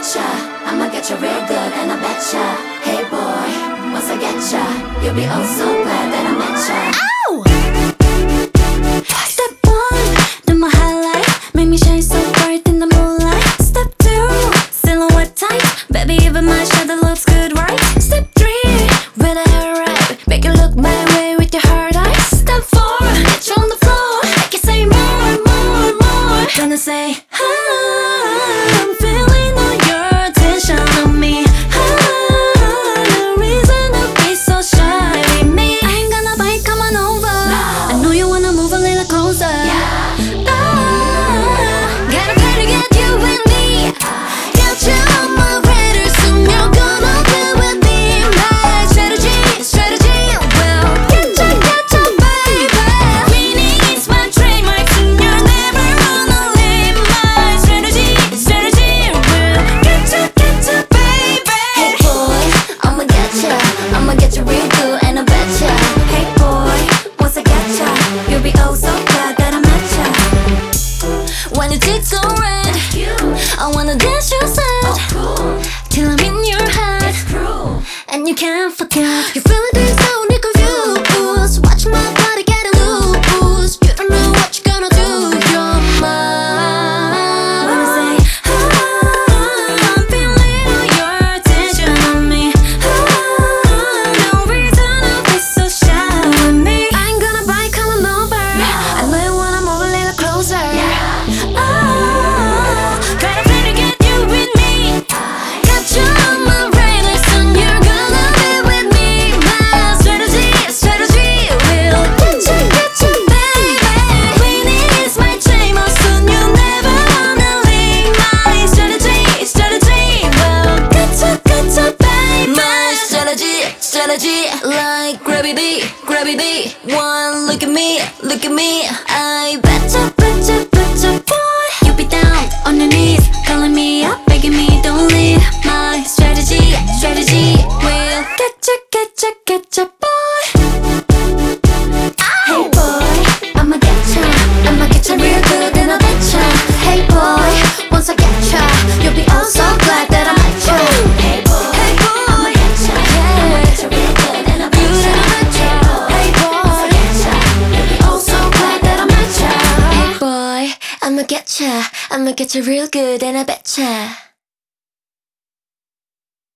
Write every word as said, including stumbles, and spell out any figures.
betcha, I'ma get you real good and I betcha. Hey boy, once I get ya, you'll be oh so glad that I met ya. Ow! Step one, do my highlight, make me shine so bright in the moonlight. Step two, silhouette tight, baby even my shadow looks good, right? Step three, when I arrive, make you look my way with your hard eyes. Step four, get you on the floor, make you say more, more, more. Gonna say, I'm feeling all your attention on me. Ah, no reason to be so shy with me. I ain't gonna bite, come on over. No. I know you wanna move a little closer. Yeah. Ah, gotta pay to get you with me. Got you on my radar, soon you're gonna be with me. My strategy, strategy will get you, get you, baby. Winning is my trademark, soon you're never gonna leave. My strategy, strategy will get you, get you, baby. Hey boy, I'ma get ya, I'ma get you real good and I betcha. Hey boy, once I get ya, you'll be oh so glad that I met ya. When your cheeks go red, I wanna dance your side till I'm in your head, and you can't forget. You feel it deep down, you confused. Watch my body get loose. You don't know what you're gonna do. You're mine. When I say, ah, I'm feeling all your attention on me. Ah, no reason to be so shy with me. I ain't gonna bite, come on over. I know you wanna move a little closer. Ah, gotta play to get you with me. Got you on my radar, soon you're gonna be with me. My strategy, strategy will get you, get you, baby. Winning is my trademark, soon you'll never wanna leave. My strategy, strategy will get you, get you, baby. My strategy, strategy like gravity, gravity. One look at me, look at me. I betcha, betcha, betcha, boy. You be down on your knees, calling me up, begging me don't leave. My strategy, strategy will get you, get you, get you, boy. Hey boy, I'ma get ya, I'ma get ya real good and I betcha. Hey boy, once I get ya, you'll be oh so glad that I met ya. Hey boy, hey boy, I'ma get ya, I'ma get ya real good and I betcha. Hey boy, once I get ya, you'll be oh so glad that I met ya. Hey boy, I'ma get ya, I'ma get ya real good and I betcha.